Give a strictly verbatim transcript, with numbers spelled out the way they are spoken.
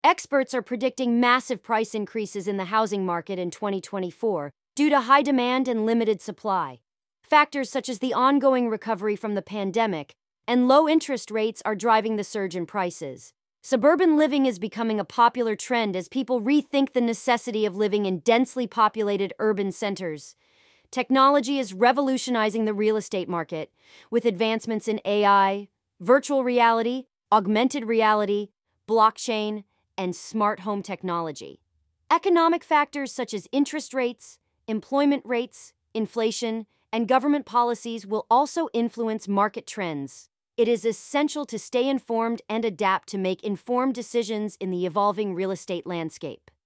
Experts are predicting massive price increases in the housing market in twenty twenty-four due to high demand and limited supply. Factors such as the ongoing recovery from the pandemic and low interest rates are driving the surge in prices. Suburban living is becoming a popular trend as people rethink the necessity of living in densely populated urban centers. Technology is revolutionizing the real estate market, with advancements in A I, virtual reality, augmented reality, blockchain, and smart home technology. Economic factors such as interest rates, employment rates, inflation, and government policies will also influence market trends. It is essential to stay informed and adapt to make informed decisions in the evolving real estate landscape.